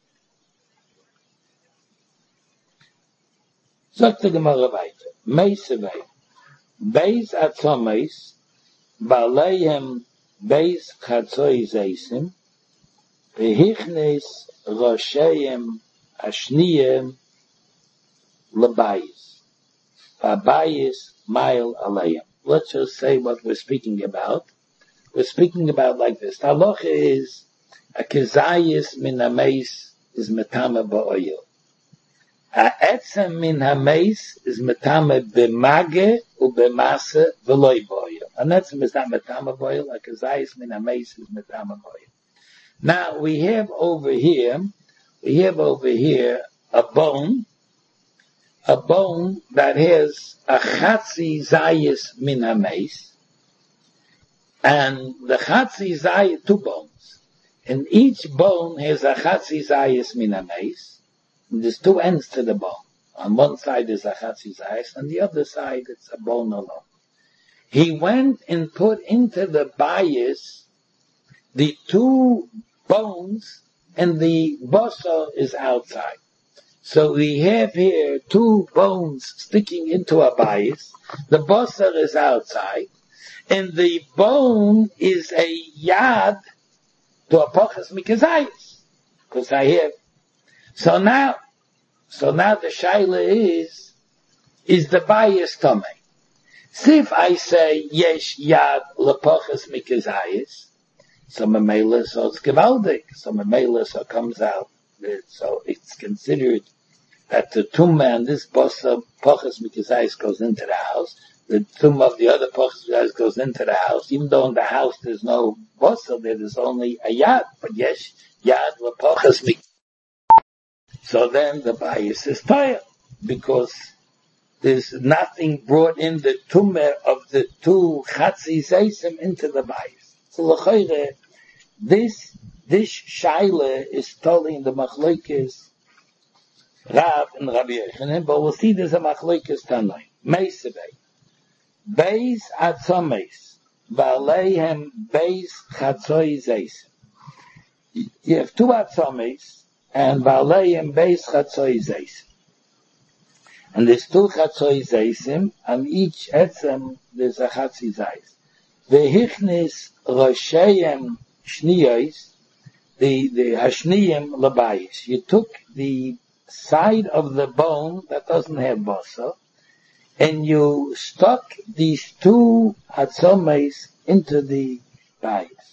Sagt the Gemara weiter. Meisevei. Beis atzomeis, baleihem beis chatzoi zeisim, vehichnes rosheim ashniyem lebayis. Vabayis Mile alayim. Let's just say what we're speaking about. We're speaking about like this. The halacha is a kezayis min ameis is metama ba'oil. Ha'etzem min ha'meis is metame b'mage u'b'mase v'loi boyo. An etzem is not metame boyo, like a zayis min ha'meis is metame boyo. Now, we have over here, we have over here a bone, a bone that has a chatzi zayis min ha'meis, and the chatzi zayis, two bones, and each bone has a chatzi zayis min ha'meis. There's two ends to the bone. On one side is a chatzi zayis, on the other side it's a bone alone. He went and put into the bias the two bones, and the basar is outside. So we have here two bones sticking into a bias. The basar is outside, and the bone is a yad to a pachas mikazayis. Because I have. So now, so now the shaila is, is the bias tome. See if I say yesh yad lepachas mikazayis, so memela, so it's gewaldig. So memela, so it comes out. So it's considered that the tumah and this basa pachas mikazayis goes into the house. The tumah of the other pachas mikazayis goes into the house. Even though in the house there's no basa, there is only a yad. But yesh yad lepachas mikazayis. So then the bias is tired, because there's nothing brought in the tumah of the two chatzi zaysim into the bias. So l'chayre, this, this shaila is telling the machlokes Rav and Rabbi Yochanan, but we'll see there's a machlokes Tanai. Meisebei. Beis atzomes, v'aleihem beis chatzoi zaysim. You have two atzomes, and v'aleihem beis chatzoi zaysim. And there's two chatzoi zaysim, and each etzem there's a chatzi zayis. Vehichnis roshayim shniyos, the, the hashniyim labayis. You took the side of the bone that doesn't have basa, and you stuck these two hatzomes into the bayis.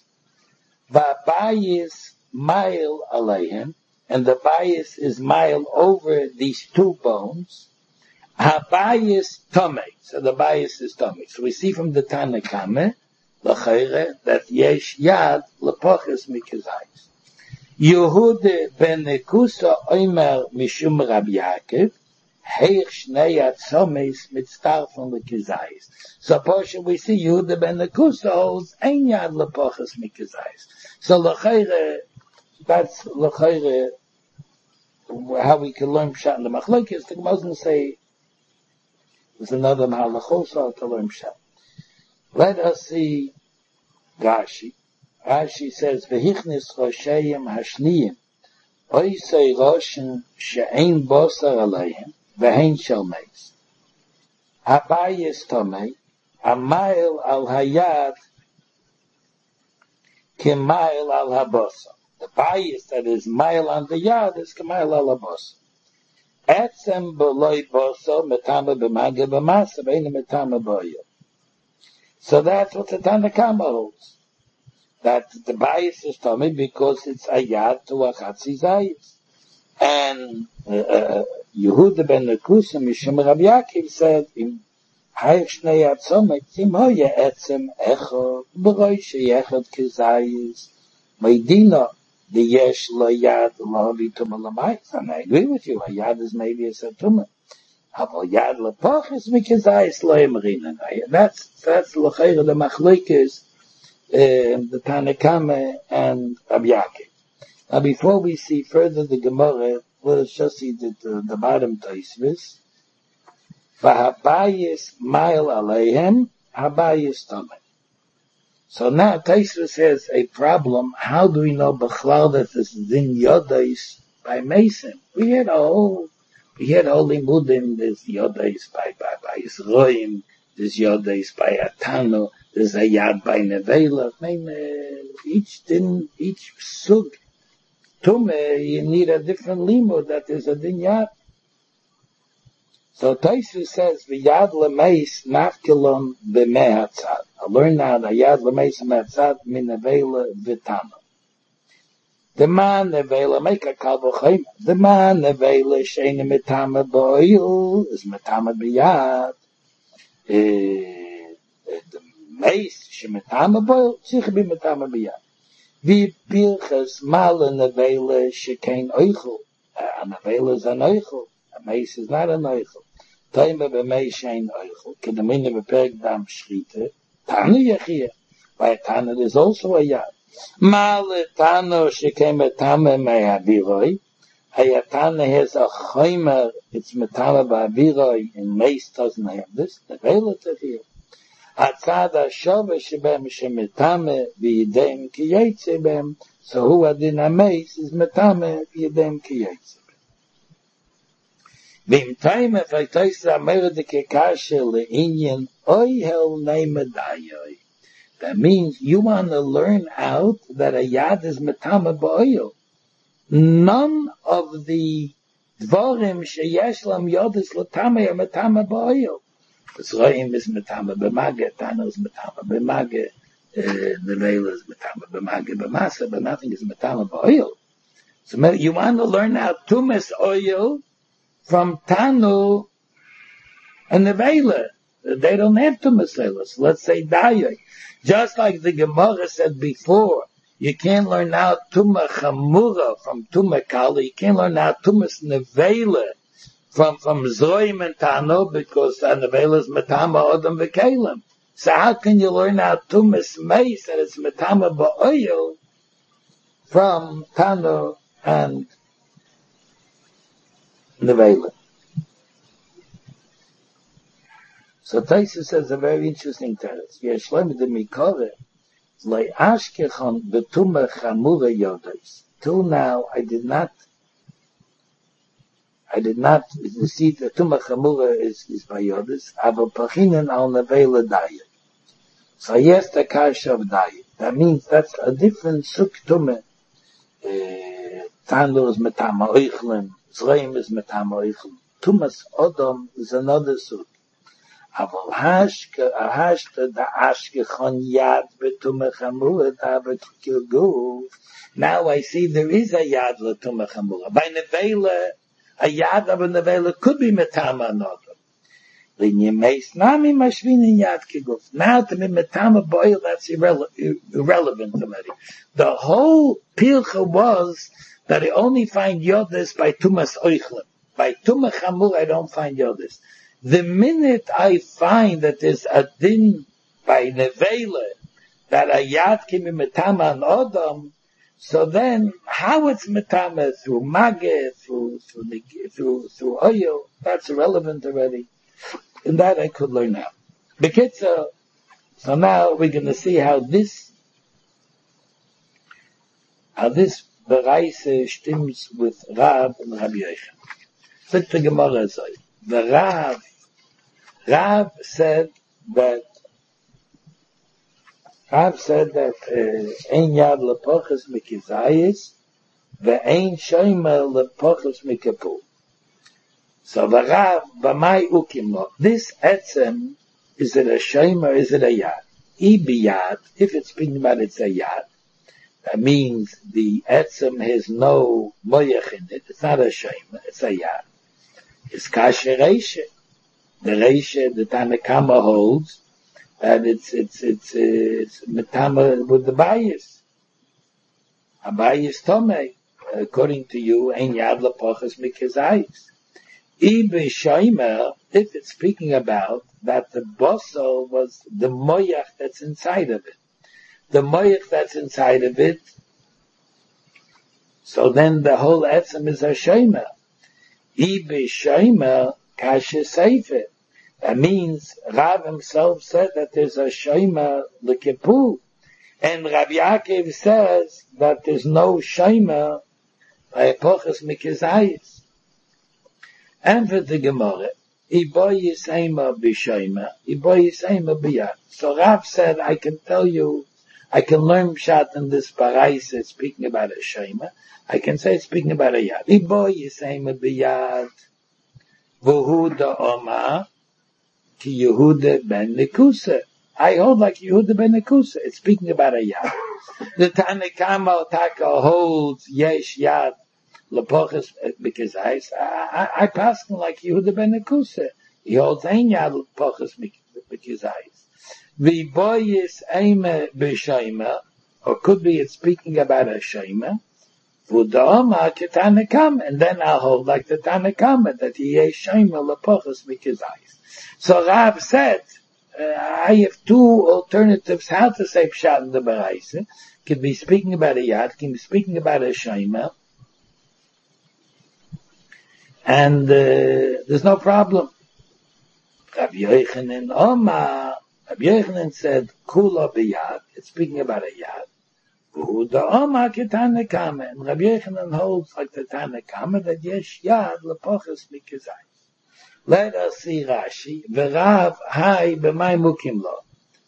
V'bayis mile aleihem, and the bayis is mile over these two bones. Habayis tome, so the bayis is tome. So we see from the Tana Kame, l'chayre, that yesh yad lepachas mikazayis. Yehuda ben Nekusa oimer mishum Rabbi Yaakov, heich shnei atzomes mitztarfon lekazayis. So portion we see Yehuda ben Nekusa holds ein yad lepachas mikazayis. So l'chayre, that's l'chayre, how we can learn pshat in the machlokes. The Gemara doesn't say there's another mahalachos to learn pshat. Let us see Rashi. Rashi says, "V'hichnis roshayim hashniyim, oisei roshen she'ein bosar aleihem, v'hein shel meis. Habayis tomei, amayil al hayad, kemayil al habosar." The bias that is mile on the yard is kemayil al habosar. Etzem b'loi bosar, metame b'mage b'masa, v'ein metame boyo. So that's what the Tana Kama holds. That the bias is tummy because it's a yad to a chatzi zayis. And uh, Yehuda ben Nekusa mishum Rabbi Yaakov said, "Im hayich shnei atzomet, im hoye etzem echad, b'roi sheyechad kezayis, meidina the yesh lo yad lo vituma lamayis." And I agree with you. A yad is maybe a satuma. Aval yad lepachas mikazayis lo emrina. That's that's l'chayre the machlokes. Uh, the Tana Kama and Rabbi Yaakov. Now, before we see further the Gemara, let us just see the, the, the bottom Tosfos. V'habayis mile aleihem, habayis tamei. So now Tosfos has a problem. How do we know b'chlal that this is in Yodais by Mason? We had a whole, we had all limudim. There's Yodais by by by Yisroim. There's Yodais by Atano. There's a yad by nevela. I mean, uh, each din, each sug tume, you need a different limud that is a din yad. So Tosfos says the yad lemeis nafkilon b'mehatzad. I learned now the yad lemeis mehatzad min nevela v'tana. The man nevela make a kalbochim. The man nevela shein metama boil is metama biyad. The mace she metama boil sich be metama biyad. Vi pilches mal nevela she kein oichel. A nevela is an oichel. A mace is not an oichel. Taime be mace shein oichel. Kedamine be perk dam schrite. Tanu yechia. By Tanu is also a yad. Mal Tanu shekem metame me'aviroi. Hayatana has a chaymer, it's metame ba'aviroi, and mace doesn't have this. The relative here. Hatzad ha'shove shebem shemetame v'yidem ki yetze bem. So who adin ha'mace is metame v'yidem ki yetze bem. V'im if I taste the Amerike kashe le'inyan oihel ne'medayoi. That means you want to learn out that a yad is metama ba'oil. None of the dvorim sheyesh lam yodis l'tama are metama ba'oil. Zroim is metama b'mage, Tana is metama b'mage, Nevela is metama b'mage b'masa, but nothing is metama ba'oil. So you want to learn out tumas oil from Tanu and Nevela. They don't have tumas oil. So let's say dayoi. Just like the Gemara said before, you can't learn out Tumah Chamura from Tumah Kala, you can't learn out Tumas Nevela from, from Zoim and Tano, because Nevela is Metama Odom V'Kelim. So how can you learn out Tumas Meis, that it's Metama Ba'oil, from Tano and Nevela? So Taisa says a very interesting teretz. Yeshlem de mikore lei ashkechon betumah chamura yodos. Till now, I did not, I did not see the tumah chamura is is by yodos. Avo pachinen al nevela dayet. So yes, the kasha of dayet. That means that's a different suk tumah. Tando is metama oichlin, zreim is metama oichlin. Tumas odom is another suk. Aval hashka, hashka da ashkechon yad betumah chamura da betukilgu. Now I see there is a yad letumah chamura. By nevela, a yad of a nevela could be metama another. Linyemeis nami mashvinin yad kiguf. Now to be metama boil, that's irrele- irrelevant already. The whole pilcha was that I only find yodas by tumas oichlim. By tumah chamura I don't find yodas. The minute I find that there's a din by nevela that a yad can be metama an odom, so then how it's metama through mageh, through through the, through through oil, that's irrelevant already. And that I could learn now. Bekitzer, so now we're going to see how this how this bereise stimmt with Rav and Rabbi Yochanan. Sagt the Gemara so. The Rav, Rav said that, Rav said that, ein yad lepoches mikizayis, ve'ein shoyma lepoches mikapul. So the Rav, b'mai ukimo, this etzem, is it a shoyma or is it a yad? I biyad, if it's speaking about it's a yad, that means the etzem has no moyach in it, it's not a shoyma, it's a yad. It's kasher reisha. The reisha, the Tanakama holds that it's it's it's it's metama with the bias. A bias tomei, according to you, ein yad lepoches mikazayis. Ibe shoymer, if it's speaking about that the boso was the moyach that's inside of it, the moyach that's inside of it. So then the whole etzem is a shoymer. Ibe shoymer kasher seifer. That means Rav himself said that there's a shoymer l'kippur, and Rabbi Yaakov says that there's no shoymer by epochas mikazayis. And for the Gemara, ibo yisayma b'shoymer, ibo yisayma b'yad. So Rav said, I can tell you, I can learn pshat in this paraisa speaking about a shoymer. I can say it's speaking about a yad. Ibo yisayma b'yad, v'hu da omar, ki Yehuda ben Nekusa. I hold like Yehuda ben Nekusa. It's speaking about a yad. The Tanakama Taka holds yesh yad lepochas because I I, I pass him like Yehuda ben Nekusa. He holds ein yad lepochas because I. The boy is aime b'shaima, or could be it's speaking about a shaima. V'da'ama ketanakam, and then I'll hold like the Tanakama that he is shaima lepochas because I. So Rav said, uh, I have two alternatives how to say pshat in the Baraisa. Could be speaking about a yad, can be speaking about a shaima, and uh, there's no problem. Rav Yochanan Omar, Rav Yochanan said, Kula b'yad, it's speaking about a yad. Uda Omar ketanakama, and Rav Yochanan holds like the Tanakama that yesh yad lepochas mikazai. Let us see Rashi. V'rav hai b'may mukim lo.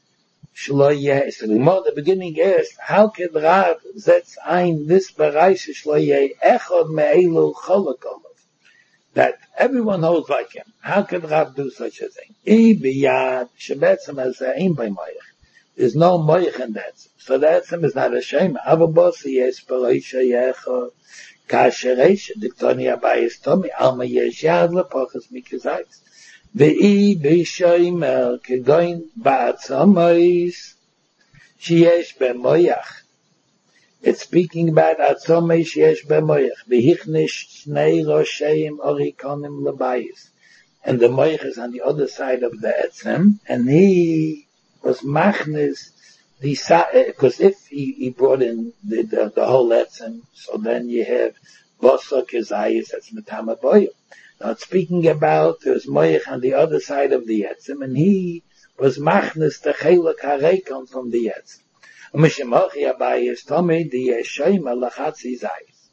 Shlo yeh. So the beginning is, how could Rav setz ein this bereich shlo yeh echad me'elu cholak olav? That everyone holds like him. How could Rav do such a thing? I b'yad shebetzim as ein by moich. There's no moich in that. So that is not a shame. Avobos yes bereich echad. Kasheresh, Dictoni Abayis Tomi, Alma Yeshad Lepochas Mikazais. Ve'i B'Shoimer, Kegoin Ba'atzomois, Sheyesh B'Moyach. It's speaking about Atzomois Sheyesh B'Moyach. Ve'hichnish Shnei Rosheim Orikonim Lebayis. And the Moyach is on the other side of the Etzem, and he was Machnis, because if he, he brought in the, the, the whole etzem, so then you have bosa kezayis, that's metama boyo. Now it's speaking about there's moyach on the other side of the etzem, and he was machnes the chelak harekon from the etzem. Mishemochi abayis tomi the yeshayma lachatzi zayis.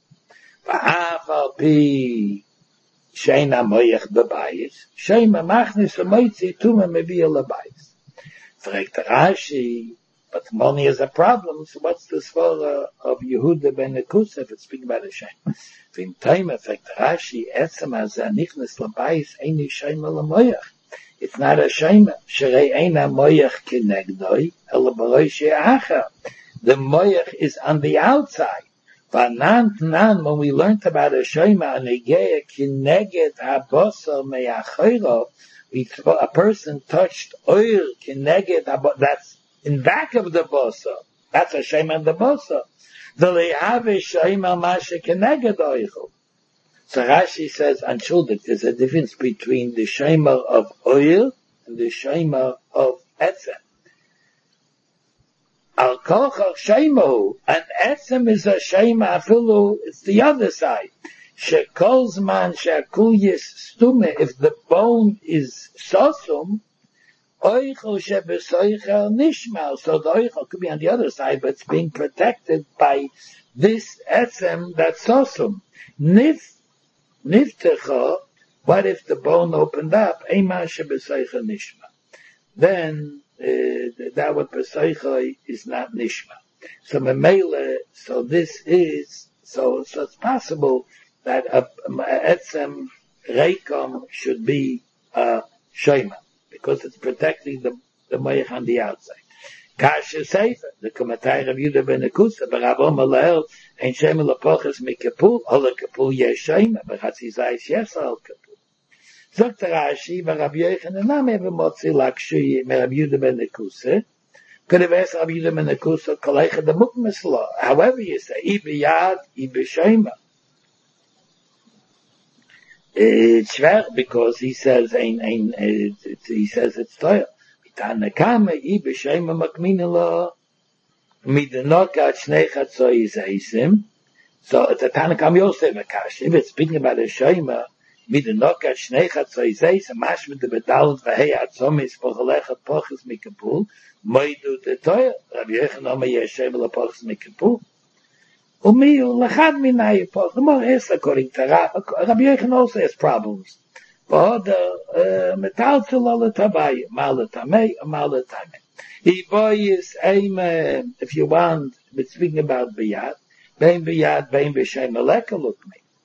V'afal pi sheina moyach bebayis, shayma machnes amoitzi tuma mevia labayis. Fragt Rashi, but money is a problem, so what's the svara of Yehuda ben Nekusa if it's speaking about a shame? In time effect, Rashi, etzem hazeh nichnas labayis, eini shema lamoyach. It's not a shema. Sherei eina moyach kinegdoi, ela baroi she'acha. The moyach is on the outside. V'anan tnan, when we learned about a shema, anegeya kineged habosa me'achayro, a person touched oil kineged habosa, that's in back of the bosa. That's a shame on the bosa. The le'ave shayim al mashe keneged oichel. So Rashi says, Anshudik, there's a difference between the shayma of oil and the shayma of etzem. Al kochach shaymahu, and etzem is a shayma afilu, it's the other side. Shekolz man shakul yis stume, if the bone is sosum, Oichel shebesoichel nishmal. So the oichel could be on the other side, but it's being protected by this etzem that's sosum. Nif, niftecha, what if the bone opened up? Eima shebesoichel nishmal. Then, uh, that what besoichel is not nishmal. So memele, so this is, so, so it's possible that a, a etzem reikom should be a shema, because it's protecting the, the moyach on the outside. Kasha Sefer, the Komatay of Yehuda ben Nekusa, but Rav Omer Lehel, ein shema lepochas mikapul, ola kapul yesh shema, but chatzizayis yes al kapul. Zogt Rashi, but Rav Yochanan nam ever motzi lakshu me Rav Yehuda ben Nekusa, could have asked Rav Yehuda ben Nekusa, koleicha the mukmes law. However you say, I b'yad, I b'shema. It's schwer because he says ein ein uh, he says it's tough. Tanakama I b'shema makmina lo midnokat shnei chatzoi zeisim. So it's a Tanakam Yosef Akash. If it's speaking about a shema midnokat shnei chatzoi zeisim, mash with the bedalut v'hei atzomis pochalechat pochas mikapul moidu the toya. Rabbi Yochanan Omer yesh shema lepochas mikapul. Umi lachad minay poch. The more is according to Rabbi Yochanan also has problems. But the metal to la tabay mal tamay mal tamay. He boy is aim if you want. But speaking about biyad, bein biyad bein b'shem meleka look me.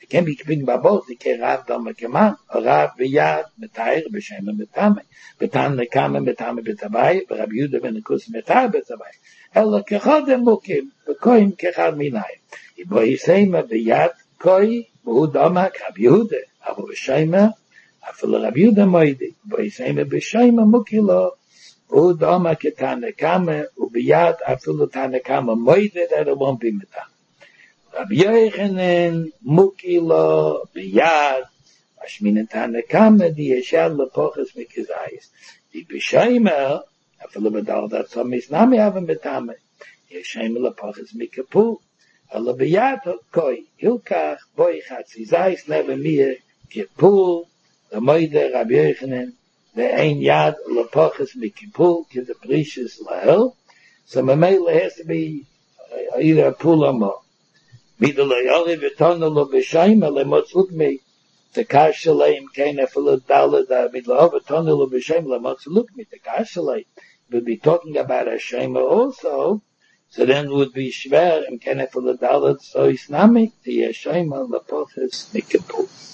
It can be speaking about both. It can Rav Dama Kema, Rav B'Yad, B'Tayr, B'Shem, B'Tame, B'Tan Nekame, B'Tame, B'Tavai, B'Rab Yehuda ben Nekus, B'Tayr, B'Tavai. Ela Kechad Mukim, B'Koim Kechad Minayim. Ibo Yisema B'Yad Koi, B'Hu Dama, Rab Yehuda, Abo B'Shem, Afil Rab Yehuda Moidi, Ibo Yisema B'Shem, Mukilo, B'Hu Dama Ketan Nekame, U'B'Yad Afil Tan Nekame Moidi, that it won't be Mitam. Rabbi Yochanan Mukilo Biyad Ashmin Tanakama Di Yeshad Lepochas Mikizayis Di B'Shaymer Afilu B'Dal that some Misnami Avim B'Tameh Yeshaymer Lepochas Mikapu Ala Biyad Koi Hilkach Boi Chatzizayis Levamir Kippur the Moide Rabbi Yochanan the Ein Yad Lepochas Mikapu to the precious Lahel. So Mamela has to be either a pool or more. Midle Yori Vitona Lo B'Shayma Le Motzlukmi the Kashalem Kena Full Dalada Midle Vitona Lo B'Shayma Le Motzlukmi the Kashalem would be talking about a Shema also, so then it would be Shver and Kena Full Dalad so Isnamic the Shema Le Pochas Mikapu.